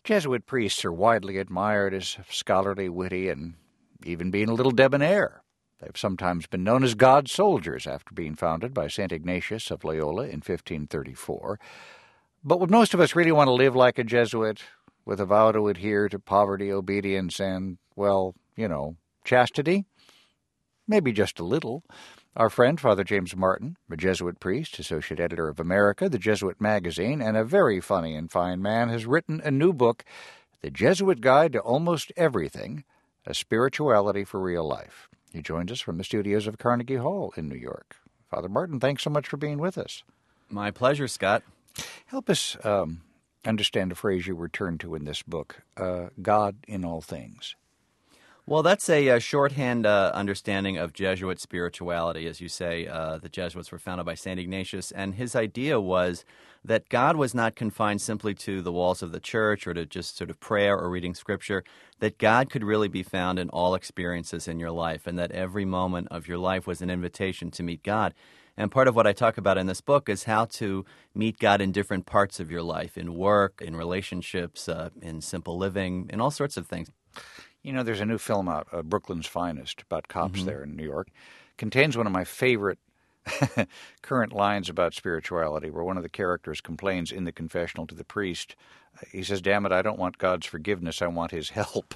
Jesuit priests are widely admired as scholarly, witty, and even being a little debonair. They've sometimes been known as God's soldiers after being founded by St. Ignatius of Loyola in 1534. But would most of us really want to live like a Jesuit, with a vow to adhere to poverty, obedience, and, well, chastity? Maybe just a little. Our friend, Father James Martin, a Jesuit priest, associate editor of America, the Jesuit magazine, and a very funny and fine man, has written a new book, The Jesuit Guide to Almost Everything, A Spirituality for Real Life. He joins us from the studios of Carnegie Hall in New York. Father Martin, thanks so much for being with us. My pleasure, Scott. Help us understand a phrase you return to in this book, God in all things. Well, that's a shorthand understanding of Jesuit spirituality. As you say, the Jesuits were founded by St. Ignatius, and his idea was that God was not confined simply to the walls of the church or to just sort of prayer or reading Scripture, that God could really be found in all experiences in your life, and that every moment of your life was an invitation to meet God. And part of what I talk about in this book is how to meet God in different parts of your life, in work, in relationships, in simple living, in all sorts of things. There's a new film out, Brooklyn's Finest, about cops there in New York. Contains one of my favorite current lines about spirituality, where one of the characters complains in the confessional to the priest. He says, "Damn it, I don't want God's forgiveness, I want his help."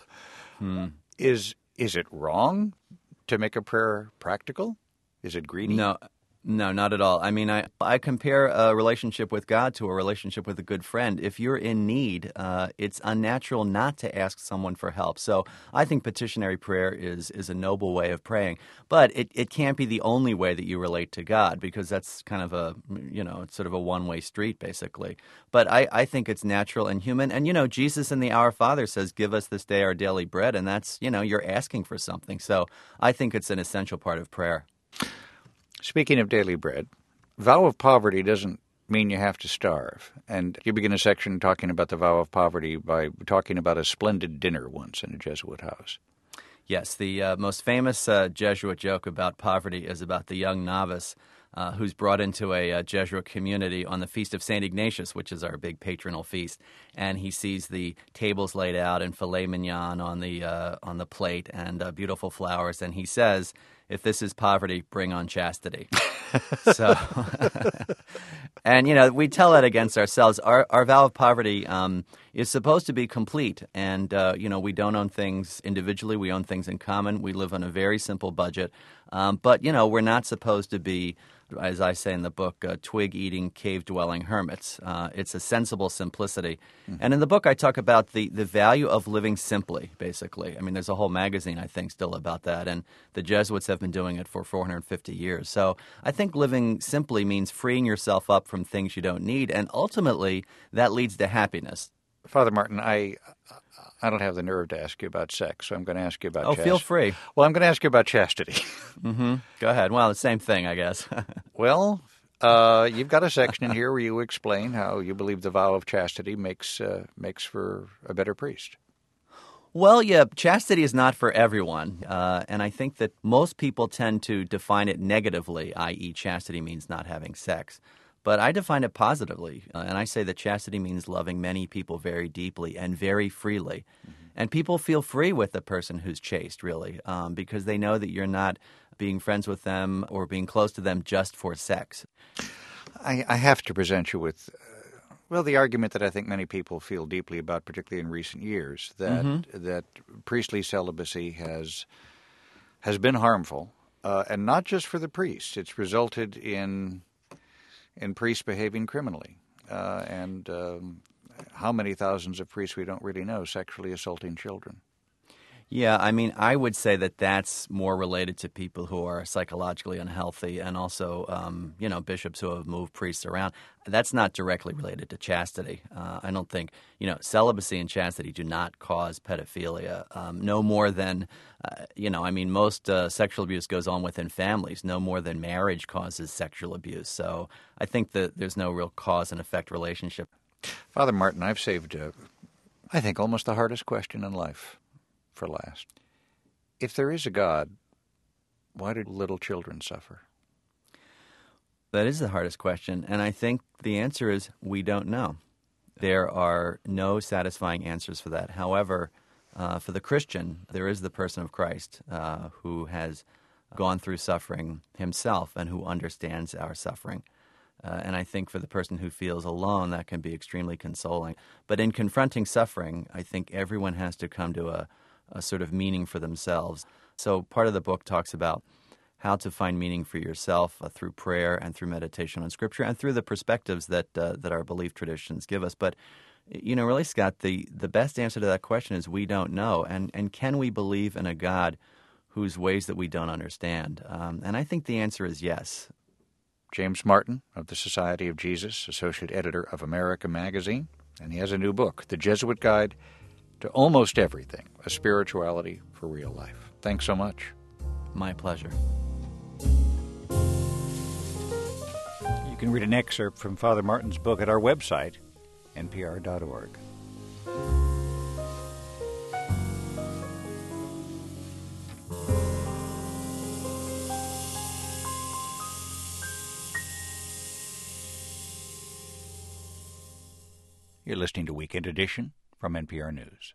Is it wrong to make a prayer practical? Is it greedy? No, not at all. I mean, I compare a relationship with God to a relationship with a good friend. If you're in need, it's unnatural not to ask someone for help. So I think petitionary prayer is a noble way of praying. But it can't be the only way that you relate to God, because that's kind of it's sort of a one-way street, basically. But I think it's natural and human. And, Jesus in the Our Father says, "Give us this day our daily bread." And that's, you're asking for something. So I think it's an essential part of prayer. Speaking of daily bread, vow of poverty doesn't mean you have to starve. And you begin a section talking about the vow of poverty by talking about a splendid dinner once in a Jesuit house. Yes, the most famous Jesuit joke about poverty is about the young novice who's brought into a Jesuit community on the Feast of St. Ignatius, which is our big patronal feast. And he sees the tables laid out and filet mignon on the plate and beautiful flowers. And he says, "If this is poverty, bring on chastity." So, and, we tell that against ourselves. Our vow of poverty is supposed to be complete. And, we don't own things individually. We own things in common. We live on a very simple budget. But, we're not supposed to be, as I say in the book, twig-eating, cave-dwelling hermits. It's a sensible simplicity. And in the book, I talk about the value of living simply, basically. I mean, there's a whole magazine, I think, still about that. And the Jesuits have been doing it for 450 years. So I think living simply means freeing yourself up from things you don't need. And ultimately, that leads to happiness. Father Martin, I don't have the nerve to ask you about sex, so I'm going to ask you about chastity. Oh, feel free. Well, I'm going to ask you about chastity. Go ahead. Well, the same thing, I guess. Well, you've got a section in here where you explain how you believe the vow of chastity makes for a better priest. Well, yeah, chastity is not for everyone, and I think that most people tend to define it negatively, i.e. chastity means not having sex. But I define it positively, and I say that chastity means loving many people very deeply and very freely. And people feel free with the person who's chaste, really, because they know that you're not being friends with them or being close to them just for sex. I have to present you with, the argument that I think many people feel deeply about, particularly in recent years, that priestly celibacy has been harmful, and not just for the priest. It's resulted in priests behaving criminally, and how many thousands of priests we don't really know sexually assaulting children. Yeah, I mean, I would say that that's more related to people who are psychologically unhealthy and also, bishops who have moved priests around. That's not directly related to chastity. I don't think, celibacy and chastity do not cause pedophilia. No more than, most sexual abuse goes on within families. No more than marriage causes sexual abuse. So I think that there's no real cause and effect relationship. Father Martin, I've saved, I think, almost the hardest question in life for last. If there is a God, why do little children suffer? That is the hardest question, and I think the answer is we don't know. There are no satisfying answers for that. However, for the Christian, there is the person of Christ who has gone through suffering himself and who understands our suffering. And I think for the person who feels alone, that can be extremely consoling. But in confronting suffering, I think everyone has to come to a sort of meaning for themselves. So part of the book talks about how to find meaning for yourself through prayer and through meditation on Scripture and through the perspectives that our belief traditions give us. But, really, Scott, the best answer to that question is we don't know. And can we believe in a God whose ways that we don't understand? And I think the answer is yes. James Martin of the Society of Jesus, Associate Editor of America Magazine, and he has a new book, The Jesuit Guide to Almost Everything, A Spirituality for Real Life. Thanks so much. My pleasure. You can read an excerpt from Father Martin's book at our website, npr.org. You're listening to Weekend Edition from NPR News.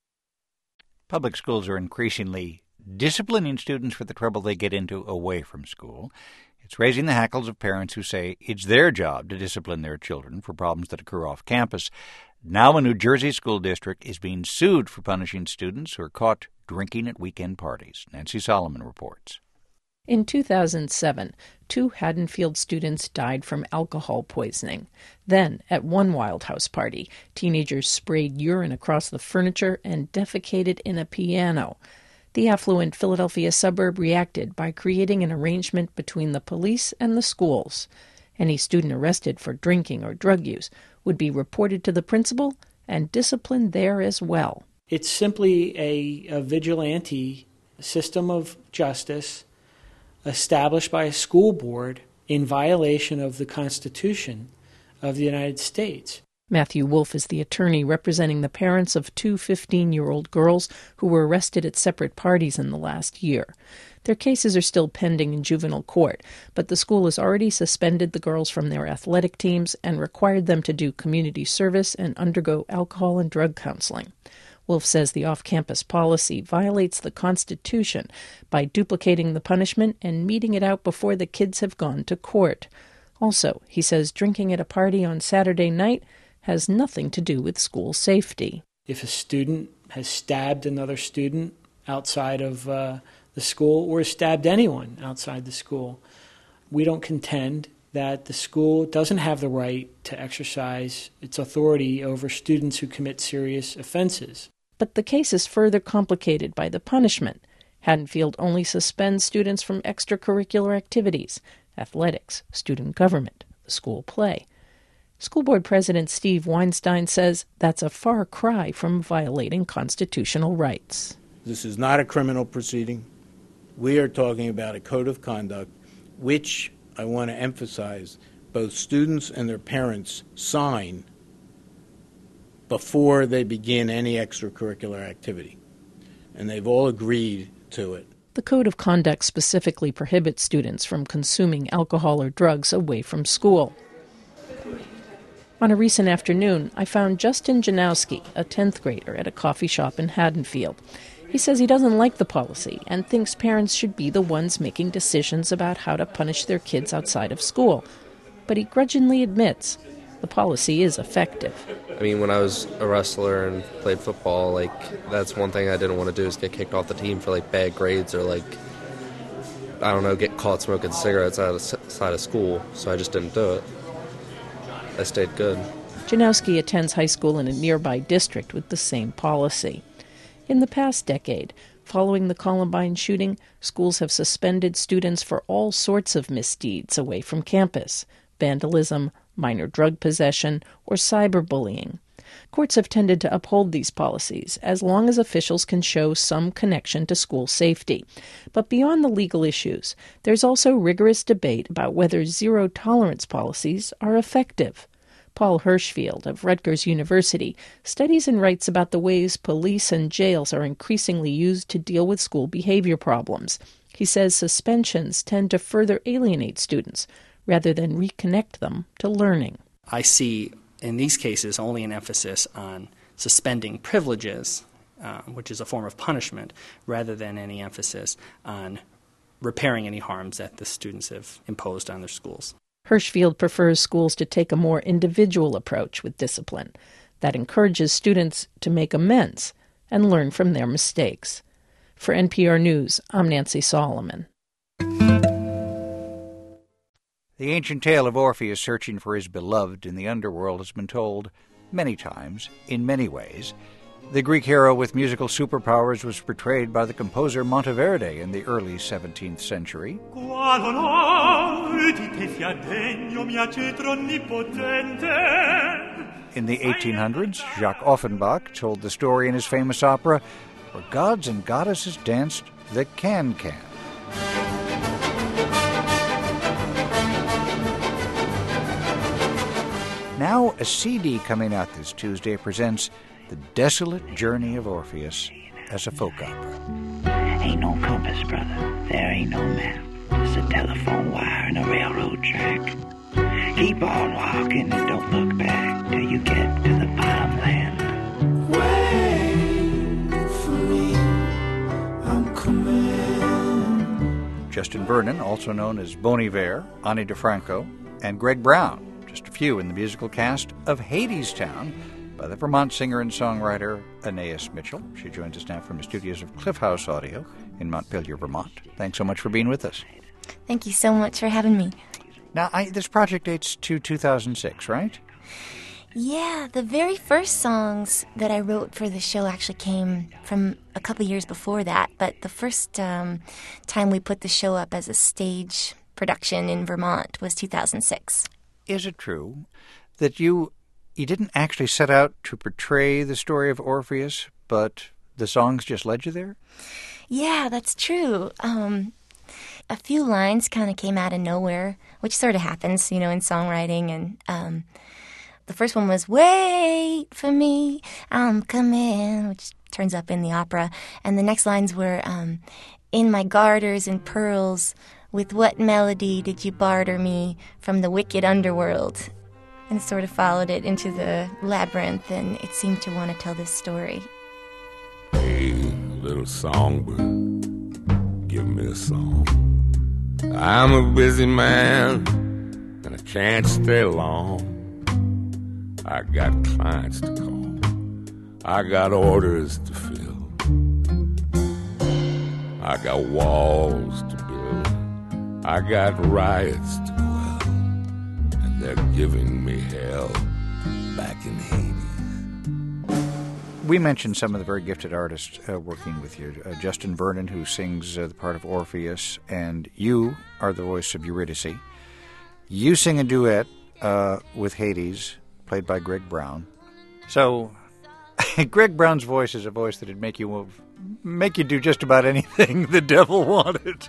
Public schools are increasingly disciplining students for the trouble they get into away from school. It's raising the hackles of parents who say it's their job to discipline their children for problems that occur off campus. Now a New Jersey school district is being sued for punishing students who are caught drinking at weekend parties. Nancy Solomon reports. In 2007, 2 Haddonfield students died from alcohol poisoning. Then, at one Wild House party, teenagers sprayed urine across the furniture and defecated in a piano. The affluent Philadelphia suburb reacted by creating an arrangement between the police and the schools. Any student arrested for drinking or drug use would be reported to the principal and disciplined there as well. It's simply a vigilante system of justice established by a school board in violation of the Constitution of the United States. Matthew Wolf is the attorney representing the parents of 2 15-year-old girls who were arrested at separate parties in the last year. Their cases are still pending in juvenile court, but the school has already suspended the girls from their athletic teams and required them to do community service and undergo alcohol and drug counseling. Wolf says the off-campus policy violates the Constitution by duplicating the punishment and meting it out before the kids have gone to court. Also, he says drinking at a party on Saturday night has nothing to do with school safety. If a student has stabbed another student outside of the school or stabbed anyone outside the school, we don't contend that the school doesn't have the right to exercise its authority over students who commit serious offenses. But the case is further complicated by the punishment. Haddonfield only suspends students from extracurricular activities, athletics, student government, the school play. School Board President Steve Weinstein says that's a far cry from violating constitutional rights. This is not a criminal proceeding. We are talking about a code of conduct, which, I want to emphasize, both students and their parents sign before they begin any extracurricular activity. And they've all agreed to it. The Code of Conduct specifically prohibits students from consuming alcohol or drugs away from school. On a recent afternoon, I found Justin Janowski, a 10th grader, at a coffee shop in Haddonfield. He says he doesn't like the policy and thinks parents should be the ones making decisions about how to punish their kids outside of school. But he grudgingly admits the policy is effective. I mean, when I was a wrestler and played football, that's one thing I didn't want to do is get kicked off the team for, bad grades or, get caught smoking cigarettes outside of school. So I just didn't do it. I stayed good. Janowski attends high school in a nearby district with the same policy. In the past decade, following the Columbine shooting, schools have suspended students for all sorts of misdeeds away from campus: vandalism, minor drug possession, or cyberbullying. Courts have tended to uphold these policies as long as officials can show some connection to school safety. But beyond the legal issues, there's also rigorous debate about whether zero-tolerance policies are effective. Paul Hirschfield of Rutgers University studies and writes about the ways police and jails are increasingly used to deal with school behavior problems. He says suspensions tend to further alienate students rather than reconnect them to learning. I see in these cases, only an emphasis on suspending privileges, which is a form of punishment, rather than any emphasis on repairing any harms that the students have imposed on their schools. Hirschfield prefers schools to take a more individual approach with discipline that encourages students to make amends and learn from their mistakes. For NPR News, I'm Nancy Solomon. The ancient tale of Orpheus searching for his beloved in the underworld has been told many times, in many ways. The Greek hero with musical superpowers was portrayed by the composer Monteverdi in the early 17th century. In the 1800s, Jacques Offenbach told the story in his famous opera, where gods and goddesses danced the can-can. Now, a CD coming out this Tuesday presents The Desolate Journey of Orpheus as a folk opera. Ain't no compass, brother. There ain't no map. Just a telephone wire and a railroad track. Keep on walking and don't look back till you get to the bottom land. Wait for me, I'm coming. Justin Vernon, also known as Bon Iver, Ani DeFranco, and Greg Brown, just a few in the musical cast of Hadestown by the Vermont singer and songwriter Anais Mitchell. She joins us now from the studios of Cliff House Audio in Montpelier, Vermont. Thanks so much for being with us. Thank you so much for having me. Now, this project dates to 2006, right? Yeah, the very first songs that I wrote for the show actually came from a couple years before that, but the first time we put the show up as a stage production in Vermont was 2006. Is it true that you didn't actually set out to portray the story of Orpheus, but the songs just led you there? Yeah, that's true. A few lines kind of came out of nowhere, which sort of happens, in songwriting. And the first one was, "Wait for me, I'm coming," which turns up in the opera. And the next lines were, "In my garters and pearls, with what melody did you barter me from the wicked underworld?" And sort of followed it into the labyrinth, and it seemed to want to tell this story. Hey, little songbird, give me a song. I'm a busy man, and I can't stay long. I got clients to call. I got orders to fill. I got walls to build. I got riots to quell. And they're giving me hell back in Hades. We mentioned some of the very gifted artists working with you. Justin Vernon, who sings the part of Orpheus, and you are the voice of Eurydice. You sing a duet with Hades, played by Greg Brown. So, Greg Brown's voice is a voice that would make you do just about anything the devil wanted.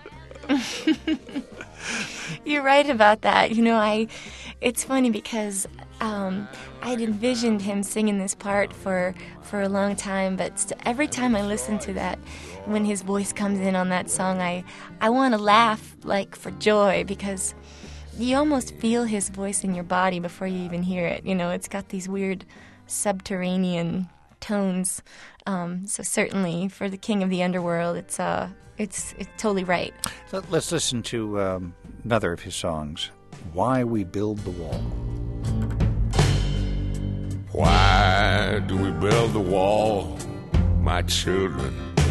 You're right about that. It's funny because I'd envisioned him singing this part for a long time, but every time I listen to that, when his voice comes in on that song, I want to laugh like for joy, because you almost feel his voice in your body before you even hear it. It's got these weird subterranean tones. So certainly for the king of the underworld, it's totally right. So let's listen to another of his songs, "Why We Build the Wall." Why do we build the wall? My children,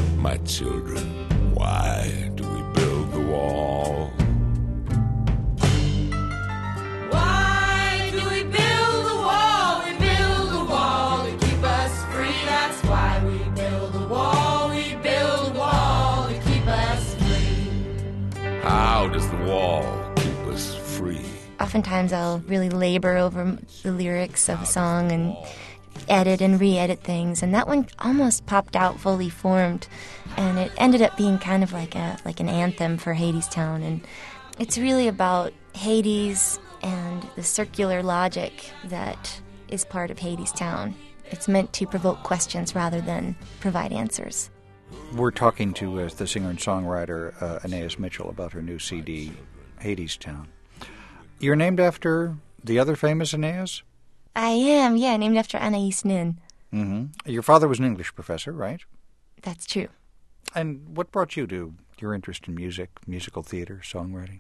why do we build the wall? Why do we build the wall? We build the wall to keep us free. That's why we build the wall. We build the wall to keep us free. How does the wall keep us free? Oftentimes I'll really labor over the lyrics of a song and edit and re-edit things, and that one almost popped out fully formed, and it ended up being kind of like an anthem for Hadestown. And it's really about Hades and the circular logic that is part of Hadestown. It's meant to provoke questions rather than provide answers. We're talking to the singer and songwriter Anais Mitchell about her new CD, Hadestown. You're named after the other famous Aeneas? I am, yeah, named after Anais Nin. Mm-hmm. Your father was an English professor, right? That's true. And what brought you to your interest in music, musical theater, songwriting?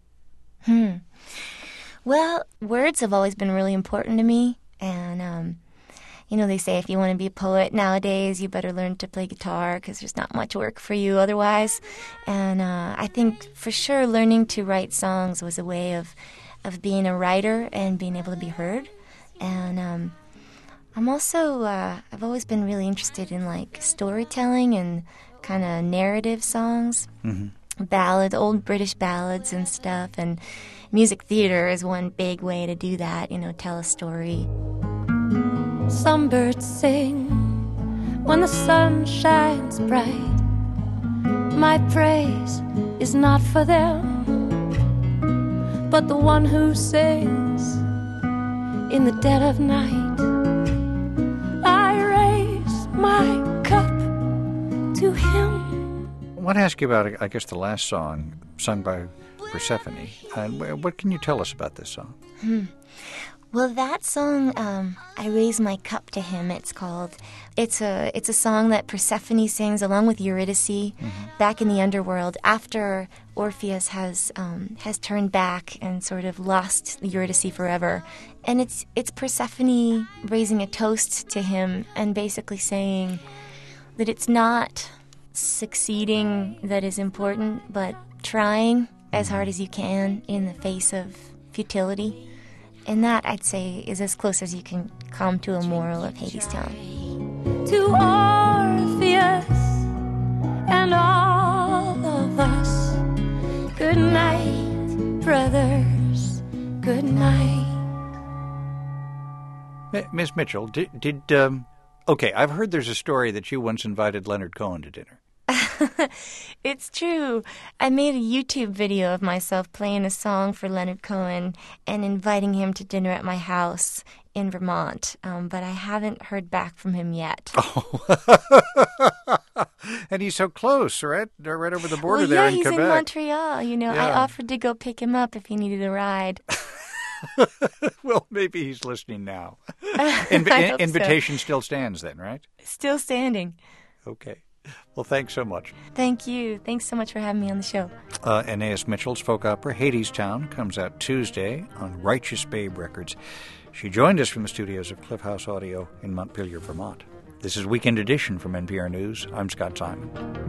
Well, words have always been really important to me, and they say if you want to be a poet nowadays, you better learn to play guitar because there's not much work for you otherwise. And I think for sure learning to write songs was a way of being a writer and being able to be heard. And I'm also, I've always been really interested in like storytelling and kind of narrative songs, old British ballads and stuff. And music theater is one big way to do that, tell a story. Some birds sing when the sun shines bright. My praise is not for them, but the one who sings in the dead of night. I raise my cup to him. I want to ask you about, I guess, the last song sung by Persephone. What can you tell us about this song? Well, that song, I Raise My Cup to Him, it's called. It's a song that Persephone sings along with Eurydice back in the underworld after Orpheus has turned back and sort of lost Eurydice forever. And it's Persephone raising a toast to him and basically saying that it's not succeeding that is important, but trying as hard as you can in the face of futility. And that, I'd say, is as close as you can come to a moral of Hadestown. To Orpheus and all of us, good night, brothers, good night. Miss Mitchell, okay, I've heard there's a story that you once invited Leonard Cohen to dinner. It's true. I made a YouTube video of myself playing a song for Leonard Cohen and inviting him to dinner at my house in Vermont, but I haven't heard back from him yet. Oh. And he's so close, right? They're right over the border there in Quebec. Yeah, he's in Montreal. I offered to go pick him up if he needed a ride. Well, maybe he's listening now. Invitation still stands then, right? Still standing. Okay. Well, thanks so much. Thank you. Thanks so much for having me on the show. Anais Mitchell's folk opera, Hadestown, comes out Tuesday on Righteous Babe Records. She joined us from the studios of Cliff House Audio in Montpelier, Vermont. This is Weekend Edition from NPR News. I'm Scott Simon.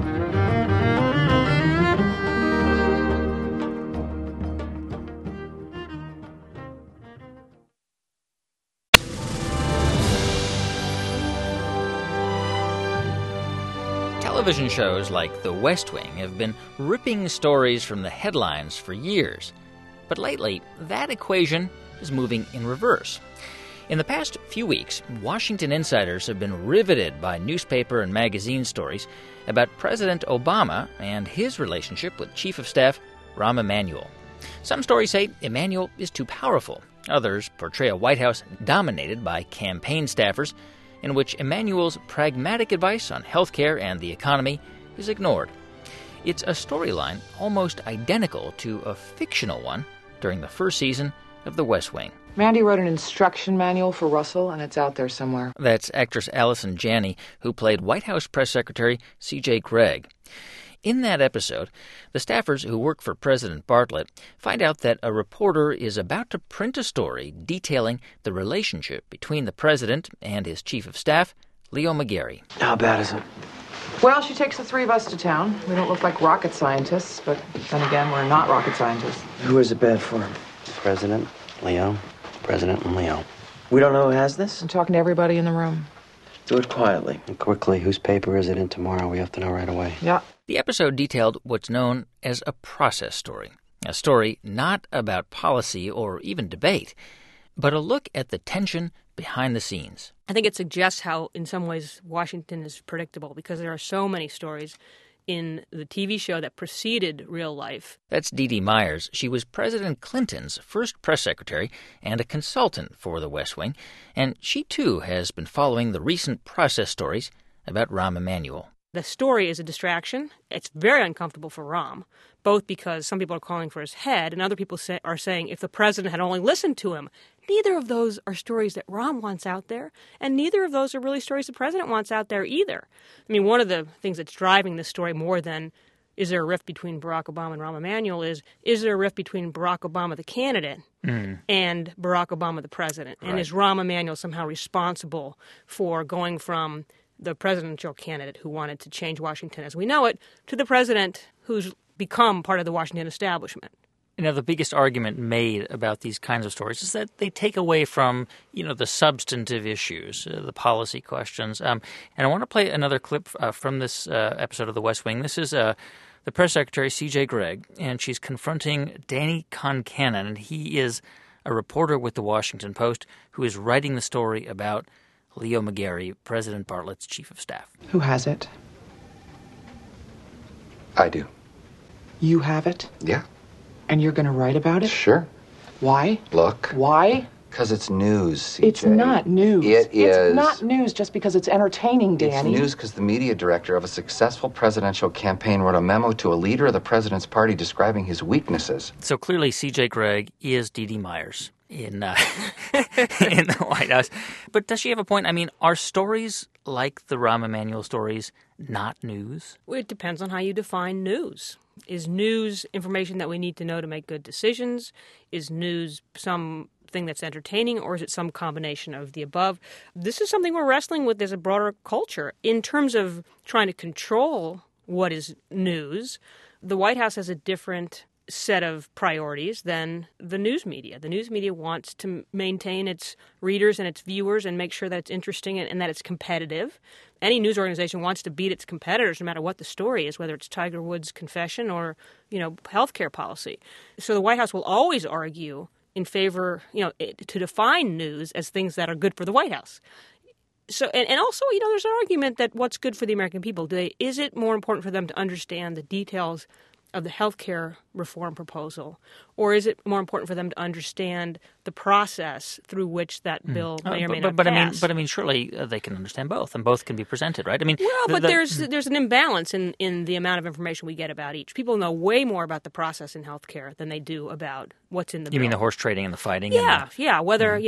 Television shows like The West Wing have been ripping stories from the headlines for years. But lately, that equation is moving in reverse. In the past few weeks, Washington insiders have been riveted by newspaper and magazine stories about President Obama and his relationship with Chief of Staff Rahm Emanuel. Some stories say Emanuel is too powerful. Others portray a White House dominated by campaign staffers, in which Emanuel's pragmatic advice on health care and the economy is ignored. It's a storyline almost identical to a fictional one during the first season of The West Wing. Mandy wrote an instruction manual for Russell, and it's out there somewhere. That's actress Allison Janney, who played White House Press Secretary C.J. Cregg. In that episode, the staffers who work for President Bartlet find out that a reporter is about to print a story detailing the relationship between the president and his chief of staff, Leo McGarry. How bad is it? Well, she takes the three of us to town. We don't look like rocket scientists, but then again, we're not rocket scientists. Who is it bad for? President, Leo, President, and Leo. We don't know who has this? I'm talking to everybody in the room. Do it quietly. And quickly. Whose paper is it in tomorrow? We have to know right away. Yeah. The episode detailed what's known as a process story. A story not about policy or even debate, but a look at the tension behind the scenes. I think it suggests how, in some ways, Washington is predictable because there are so many stories in the TV show that preceded real life. That's Dee Dee Myers. She was President Clinton's first press secretary and a consultant for the West Wing, and she, too, has been following the recent process stories about Rahm Emanuel. the story is a distraction. It's very uncomfortable for Rahm, both because some people are calling for his head and other people are saying if the president had only listened to him. Neither of those are stories that Rahm wants out there, and neither of those are really stories the president wants out there either. I mean, one of the things that's driving this story more than is there a rift between Barack Obama and Rahm Emanuel is there a rift between Barack Obama, the candidate, and Barack Obama, the president? And is Rahm Emanuel somehow responsible for going from the presidential candidate who wanted to change Washington as we know it to the president who's become part of the Washington establishment? You know, the biggest argument made about these kinds of stories is that they take away from, the substantive issues, the policy questions. And I want to play another clip from this episode of The West Wing. This is the press secretary, C.J. Gregg, and she's confronting Danny Concannon, and he is a reporter with The Washington Post who is writing the story about Leo McGarry, President Bartlett's chief of staff. Who has it? I do. You have it? Yeah. And you're going to write about it? Sure. Why? Look. Why? Because it's news, CJ. It's not news. It is. It's not news just because it's entertaining, Danny. It's news because the media director of a successful presidential campaign wrote a memo to a leader of the president's party describing his weaknesses. So clearly C.J. Gregg is Dee Dee Myers in the White House. But does she have a point? I mean, are stories like the Rahm Emanuel stories not news? Well, it depends on how you define news. Is news information that we need to know to make good decisions? Is news something that's entertaining, or is it some combination of the above? This is something we're wrestling with as a broader culture. In terms of trying to control what is news, the White House has a different set of priorities than the news media. The news media wants to maintain its readers and its viewers and make sure that it's interesting and that it's competitive. Any news organization wants to beat its competitors no matter what the story is, whether it's Tiger Woods' confession or, healthcare policy. So the White House will always argue in favor, to define news as things that are good for the White House. So, and also, there's an argument that what's good for the American people, is it more important for them to understand the details of the healthcare reform proposal, or is it more important for them to understand the process through which that bill may or may not pass? I mean, surely they can understand both, and both can be presented, right? I mean, there's an imbalance in the amount of information we get about each. People know way more about the process in healthcare than they do about what's in the bill. You mean the horse trading and the fighting? Yeah, whether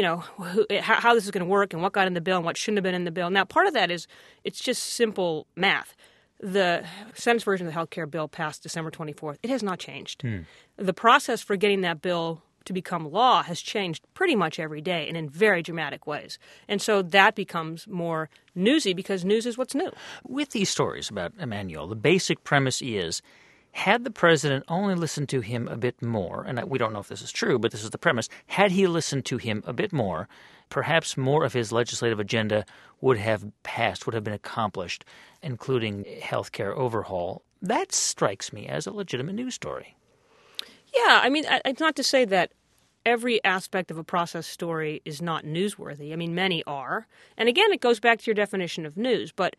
how this is going to work and what got in the bill and what shouldn't have been in the bill. Now, part of that is it's just simple math. The Senate's version of the health care bill passed December 24th. It has not changed. The process for getting that bill to become law has changed pretty much every day and in very dramatic ways. And so that becomes more newsy because news is what's new. With these stories about Emanuel, the basic premise is, had the president only listened to him a bit more, and we don't know if this is true, but this is the premise, had he listened to him a bit more, perhaps more of his legislative agenda would have passed, would have been accomplished, including health care overhaul. That strikes me as a legitimate news story. Yeah, I mean, it's not to say that every aspect of a process story is not newsworthy. I mean, many are. And again, it goes back to your definition of news. But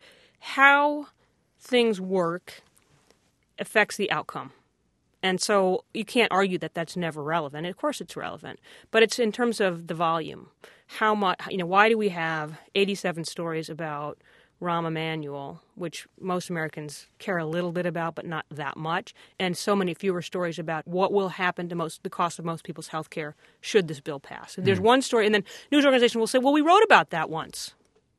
how things work affects the outcome. And so you can't argue that that's never relevant. Of course it's relevant. But it's in terms of the volume. How much, why do we have 87 stories about Rahm Emanuel, which most Americans care a little bit about, but not that much, and so many fewer stories about what will happen to the cost of most people's health care should this bill pass? There's one story, and then news organization will say, well, we wrote about that once.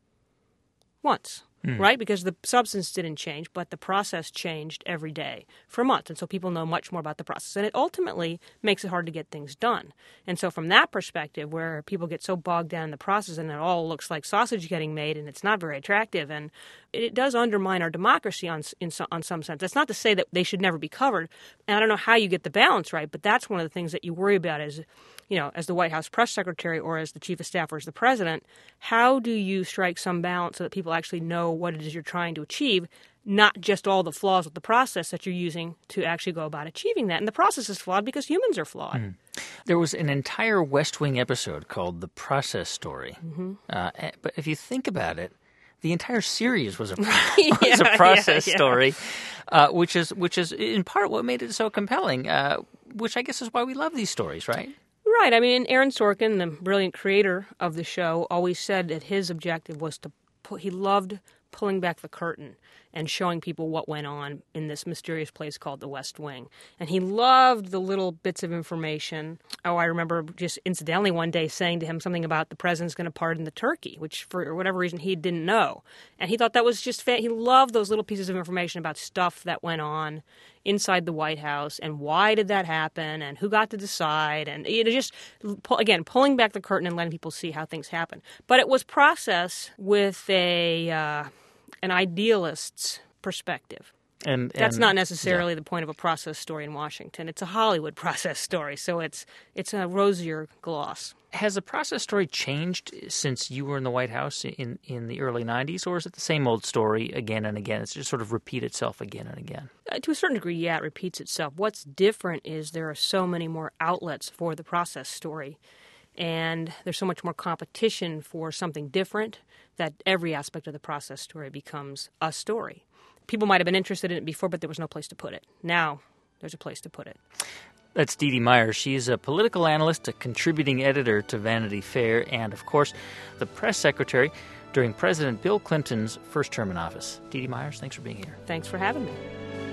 Right? Because the substance didn't change, but the process changed every day for months. And so people know much more about the process. And it ultimately makes it hard to get things done. And so from that perspective, where people get so bogged down in the process and it all looks like sausage getting made and it's not very attractive, and it does undermine our democracy on some sense. That's not to say that they should never be covered. And I don't know how you get the balance right, but that's one of the things that you worry about as the White House press secretary or as the chief of staff or as the president. How do you strike some balance so that people actually know what it is you're trying to achieve, not just all the flaws of the process that you're using to actually go about achieving that? And the process is flawed because humans are flawed. There was an entire West Wing episode called The Process Story. But if you think about it, the entire series was a process story, which is in part what made it so compelling, which I guess is why we love these stories, right? Right. I mean, Aaron Sorkin, the brilliant creator of the show, always said that his objective was he loved pulling back the curtain and showing people what went on in this mysterious place called the West Wing. And he loved the little bits of information. Oh, I remember just incidentally one day saying to him something about the president's going to pardon the turkey, which for whatever reason he didn't know. And he thought that was just he loved those little pieces of information about stuff that went on inside the White House and why did that happen and who got to decide, and just again pulling back the curtain and letting people see how things happen. But it was processed with an idealist's perspective. And that's not necessarily the point of a process story in Washington. It's a Hollywood process story, so it's a rosier gloss. Has the process story changed since you were in the White House in the early 90s, or is it the same old story again and again? It's just sort of repeat itself again and again? To a certain degree, yeah, it repeats itself. What's different is there are so many more outlets for the process story, and there's so much more competition for something different that every aspect of the process story becomes a story. People might have been interested in it before, but there was no place to put it. Now there's a place to put it. That's Dee Dee Myers. She's a political analyst, a contributing editor to Vanity Fair, and, of course, the press secretary during President Bill Clinton's first term in office. Dee Dee Myers, thanks for being here. Thanks for having me.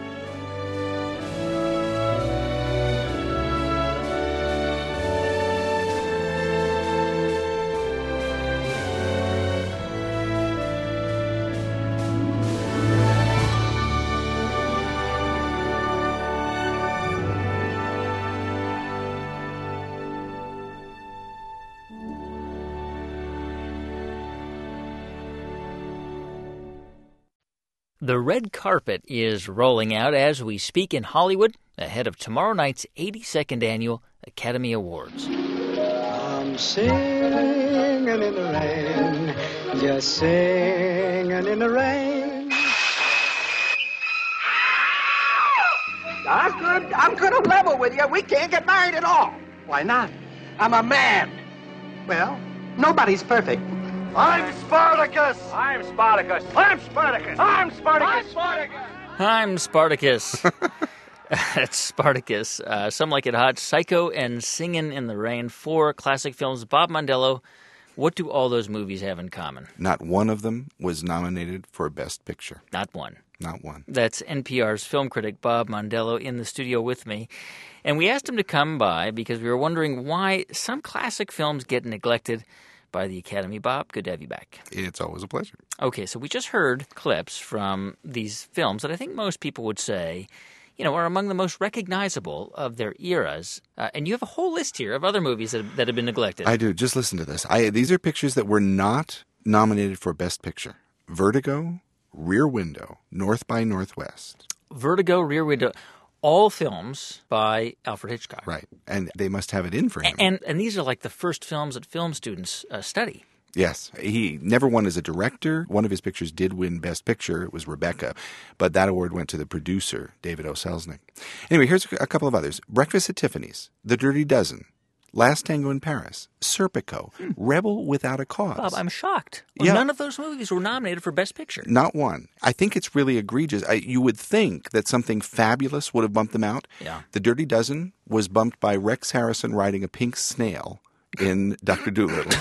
The red carpet is rolling out as we speak in Hollywood ahead of tomorrow night's 82nd Annual Academy Awards. I'm singing in the rain, just singing in the rain. I'm going to level with you. We can't get married at all. Why not? I'm a man. Well, nobody's perfect. I'm Spartacus! I'm Spartacus! I'm Spartacus! I'm Spartacus! I'm Spartacus! I'm Spartacus! That's Spartacus. Some Like It Hot, Psycho, and Singin' in the Rain, 4 classic films. Bob Mondello, what do all those movies have in common? Not one of them was nominated for Best Picture. Not one. Not one. That's NPR's film critic Bob Mondello in the studio with me. And we asked him to come by because we were wondering why some classic films get neglected by the Academy. Bob, good to have you back. It's always a pleasure. Okay, so we just heard clips from these films that I think most people would say, are among the most recognizable of their eras. And you have a whole list here of other movies that have been neglected. I do. Just listen to this. These are pictures that were not nominated for Best Picture. Vertigo, Rear Window, North by Northwest. Vertigo, Rear Window. All films by Alfred Hitchcock. Right. And they must have it in for him. And these are like the first films that film students study. Yes. He never won as a director. One of his pictures did win Best Picture. It was Rebecca. But that award went to the producer, David O. Selznick. Anyway, here's a couple of others. Breakfast at Tiffany's, The Dirty Dozen, Last Tango in Paris, Serpico, Rebel Without a Cause. Bob, I'm shocked. Yeah. None of those movies were nominated for Best Picture. Not one. I think it's really egregious. You would think that something fabulous would have bumped them out. Yeah. The Dirty Dozen was bumped by Rex Harrison riding a pink snail in Dr. Dolittle.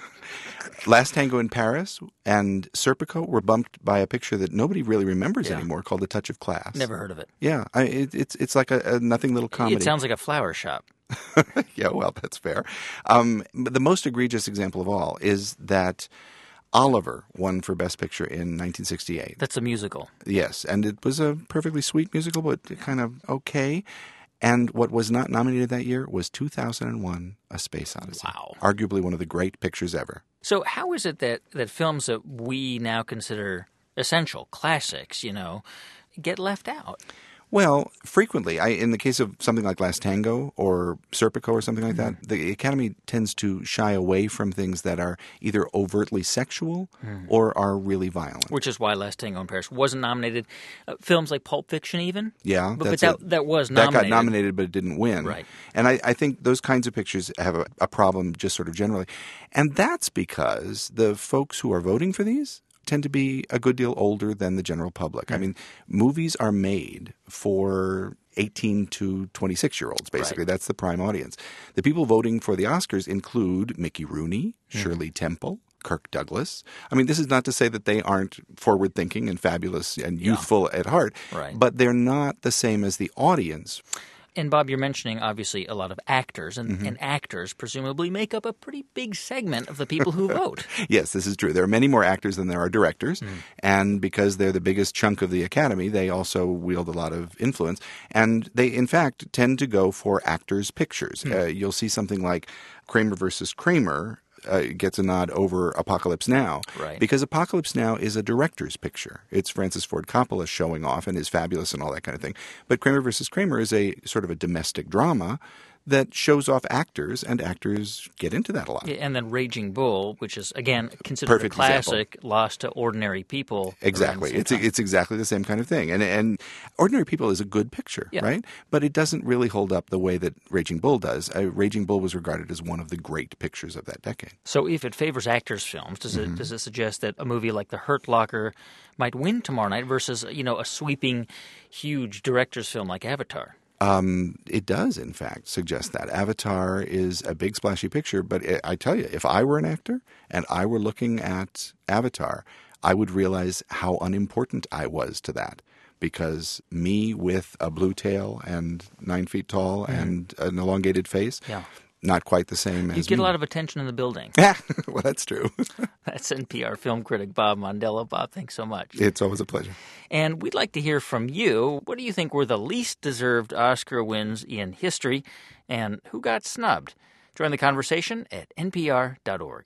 Last Tango in Paris and Serpico were bumped by a picture that nobody really remembers anymore called The Touch of Class. Never heard of it. Yeah. It's like a nothing little comedy. It sounds like a flower shop. Yeah, well, that's fair. The most egregious example of all is that Oliver won for Best Picture in 1968. That's a musical. Yes, and it was a perfectly sweet musical, but kind of okay. And what was not nominated that year was 2001, A Space Odyssey. Wow. Arguably one of the great pictures ever. So how is it that films that we now consider essential, classics, get left out? Well, frequently, in the case of something like Last Tango or Serpico or something like that, the Academy tends to shy away from things that are either overtly sexual or are really violent. Which is why Last Tango in Paris wasn't nominated. Films like Pulp Fiction even? Yeah. But that was nominated. That got nominated, but it didn't win. Right. And I think those kinds of pictures have a problem just sort of generally. And that's because the folks who are voting for these tend to be a good deal older than the general public. I mean, movies are made for 18 to 26-year-olds, basically. Right. That's the prime audience. The people voting for the Oscars include Mickey Rooney, Shirley Temple, Kirk Douglas. I mean, this is not to say that they aren't forward-thinking and fabulous and youthful at heart, Right. but they're not the same as the audience. And Bob, you're mentioning obviously a lot of actors, and, Mm-hmm. and actors presumably make up a pretty big segment of the people who vote. Yes, this is true. There are many more actors than there are directors, and because they're the biggest chunk of the Academy, they also wield a lot of influence. And they, in fact, tend to go for actors' pictures. You'll see something like Kramer versus Kramer gets a nod over Apocalypse Now, Right. because Apocalypse Now is a director's picture. It's Francis Ford Coppola showing off and is fabulous and all that kind of thing. But Kramer versus Kramer is a sort of a domestic drama that shows off actors, and actors get into that a lot. Yeah, and then Raging Bull, which is, again, considered Perfect a classic, lost to ordinary people. Exactly. It's exactly the same kind of thing. And Ordinary People is a good picture, Yeah. right? But it doesn't really hold up the way that Raging Bull does. Raging Bull was regarded as one of the great pictures of that decade. So if it favors actors' films, does it suggest that a movie like The Hurt Locker might win tomorrow night versus, a sweeping, huge director's film like Avatar? It does, in fact, suggest that. Avatar is a big, splashy picture, but I tell you, if I were an actor and I were looking at Avatar, I would realize how unimportant I was to that. Because me with a blue tail and 9 feet tall and an elongated face, Yeah. not quite the same as You get me. a lot of attention in the building. Well, that's true. That's NPR film critic Bob Mondello. Bob, thanks so much. It's always a pleasure. And we'd like to hear from you. What do you think were the least deserved Oscar wins in history, and who got snubbed? Join the conversation at npr.org.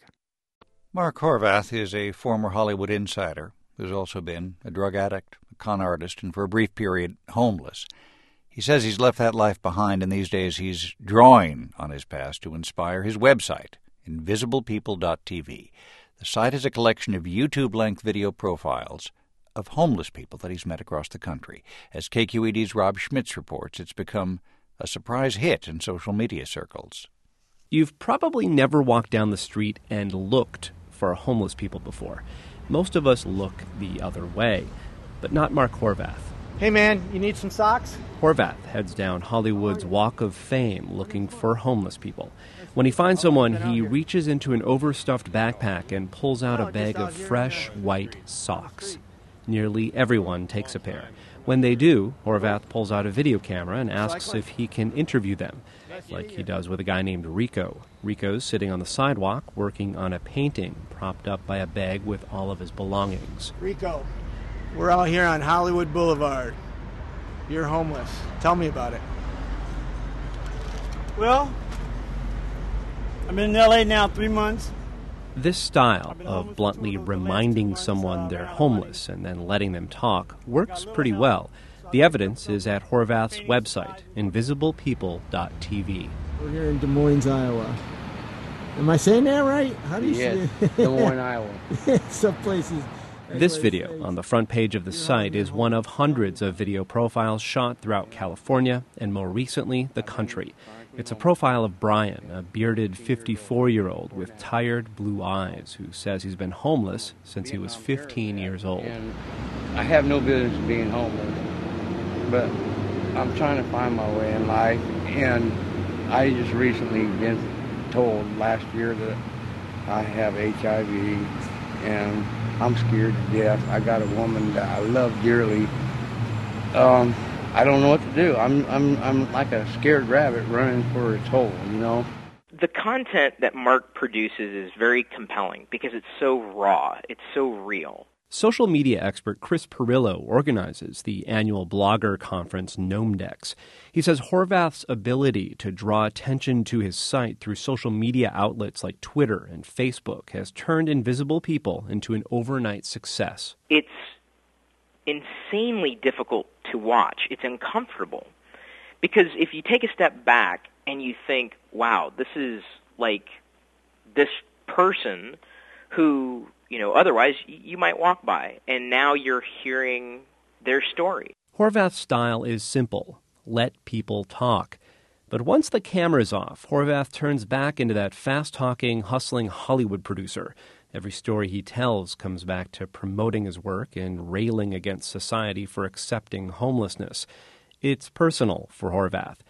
Mark Horvath is a former Hollywood insider who's also been a drug addict, a con artist, and for a brief period, homeless. He says he's left that life behind, and these days he's drawing on his past to inspire his website, invisiblepeople.tv. The site is a collection of YouTube-length video profiles of homeless people that he's met across the country. As KQED's Rob Schmitz reports, it's become a surprise hit in social media circles. You've probably never walked down the street and looked for homeless people before. Most of us look the other way, but not Mark Horvath. Hey man, you need some socks? Horvath heads down Hollywood's Walk of Fame looking for homeless people. When he finds someone, he reaches into an overstuffed backpack and pulls out a bag of fresh white socks. Nearly everyone takes a pair. When they do, Horvath pulls out a video camera and asks if he can interview them, like he does with a guy named Rico. Rico's sitting on the sidewalk working on a painting propped up by a bag with all of his belongings. Rico, we're out here on Hollywood Boulevard. You're homeless. Tell me about it. Well, I've been in L.A. now 3 months. This style of bluntly reminding someone they're homeless and then letting them talk works pretty well. The evidence is at Horvath's website, invisiblepeople.tv. We're here in Des Moines, Iowa. Am I saying that right? How do you say it? Des Moines, Iowa. Some places. This video on the front page of the site is one of hundreds of video profiles shot throughout California and more recently the country. It's a profile of Brian, a bearded 54-year-old with tired blue eyes who says he's been homeless since he was 15 years old. And I have no business being homeless, but I'm trying to find my way in life, and I just recently been told last year that I have HIV, and I'm scared to death. I got a woman that I love dearly. I don't know what to do. I'm like a scared rabbit running for its hole, you know? The content that Mark produces is very compelling because it's so raw, it's so real. Social media expert Chris Pirillo organizes the annual blogger conference Gnomedex. He says Horvath's ability to draw attention to his site through social media outlets like Twitter and Facebook has turned Invisible People into an overnight success. It's insanely difficult to watch. It's uncomfortable. Because if you take a step back and you think, wow, this is like this person who, otherwise you might walk by, and now you're hearing their story. Horvath's style is simple. Let people talk. But once the camera's off, Horvath turns back into that fast-talking, hustling Hollywood producer. Every story he tells comes back to promoting his work and railing against society for accepting homelessness. It's personal for Horvath.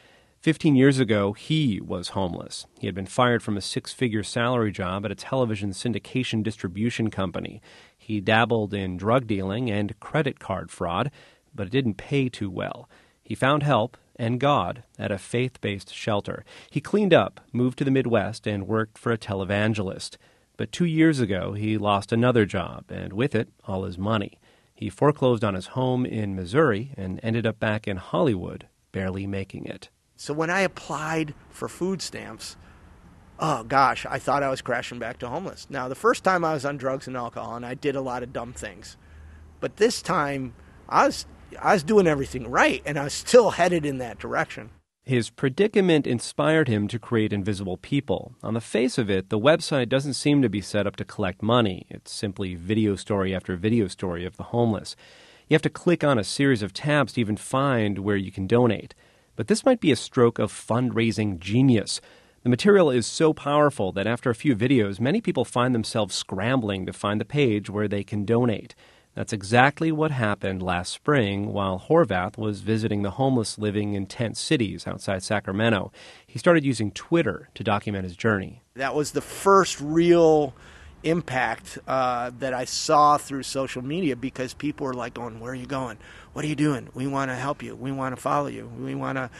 15 years ago, he was homeless. He had been fired from a 6-figure salary job at a television syndication distribution company. He dabbled in drug dealing and credit card fraud, but it didn't pay too well. He found help and God at a faith-based shelter. He cleaned up, moved to the Midwest, and worked for a televangelist. But 2 years ago, he lost another job, and with it, all his money. He foreclosed on his home in Missouri and ended up back in Hollywood, barely making it. So when I applied for food stamps, oh gosh, I thought I was crashing back to homeless. Now, the first time I was on drugs and alcohol, and I did a lot of dumb things. But this time, I was doing everything right, and I was still headed in that direction. His predicament inspired him to create Invisible People. On the face of it, the website doesn't seem to be set up to collect money. It's simply video story after video story of the homeless. You have to click on a series of tabs to even find where you can donate. But this might be a stroke of fundraising genius. The material is so powerful that after a few videos, many people find themselves scrambling to find the page where they can donate. That's exactly what happened last spring while Horvath was visiting the homeless living in tent cities outside Sacramento. He started using Twitter to document his journey. That was the first real impact that I saw through social media, because people were like going, "Where are you going? What are you doing? We want to help you. We want to follow you. We want to,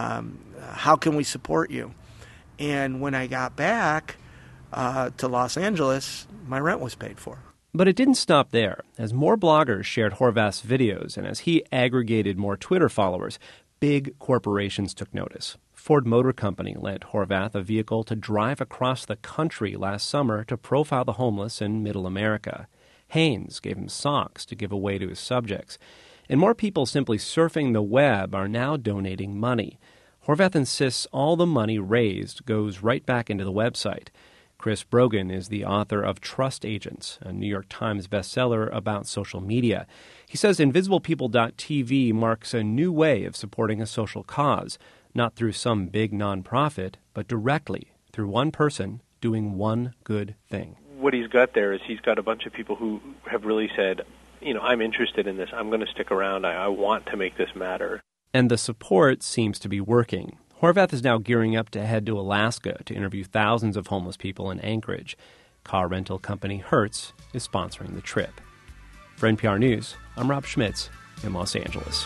how can we support you?" And when I got back to Los Angeles, my rent was paid for. But it didn't stop there. As more bloggers shared Horvath's videos and as he aggregated more Twitter followers, big corporations took notice. Ford Motor Company lent Horvath a vehicle to drive across the country last summer to profile the homeless in Middle America. Hanes gave him socks to give away to his subjects. And more people simply surfing the web are now donating money. Horvath insists all the money raised goes right back into the website. Chris Brogan is the author of Trust Agents, a New York Times bestseller about social media. He says InvisiblePeople.tv marks a new way of supporting a social cause, not through some big nonprofit, but directly through one person doing one good thing. What he's got there is he's got a bunch of people who have really said, I'm interested in this. I'm going to stick around. I want to make this matter. And the support seems to be working. Horvath is now gearing up to head to Alaska to interview thousands of homeless people in Anchorage. Car rental company Hertz is sponsoring the trip. For NPR News, I'm Rob Schmitz in Los Angeles.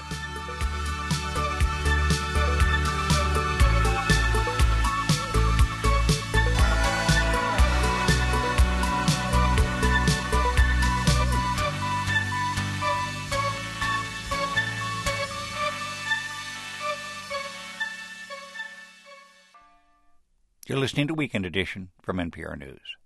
You're listening to Weekend Edition from NPR News.